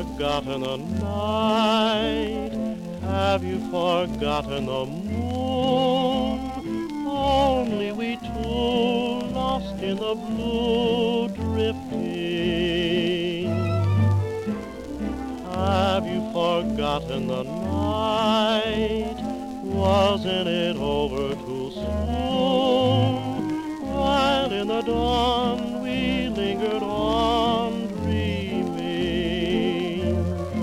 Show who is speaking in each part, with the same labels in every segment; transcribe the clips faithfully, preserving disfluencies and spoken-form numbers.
Speaker 1: forgotten the night? Have you forgotten the moon? Only we two lost in the blue drifting. Have you forgotten the night? Wasn't it over too soon? While in the dawn we lingered on dreaming.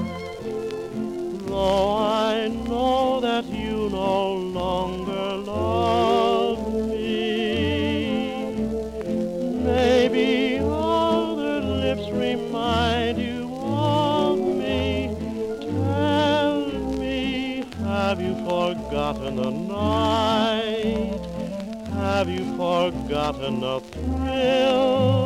Speaker 1: Though I know that you no longer love me, maybe other lips remind you of me. Tell me, have you forgotten the night? Have you forgotten the thrill